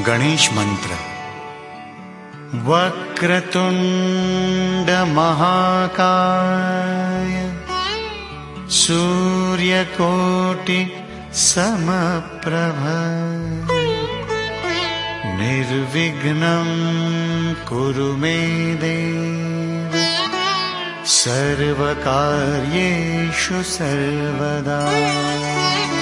गणेश मंत्र। वक्रतुंड महाकाय सूर्यकोटि समप्रभ निर्विघ्नं कुरु मे देव सर्वकार्येषु सर्वदा।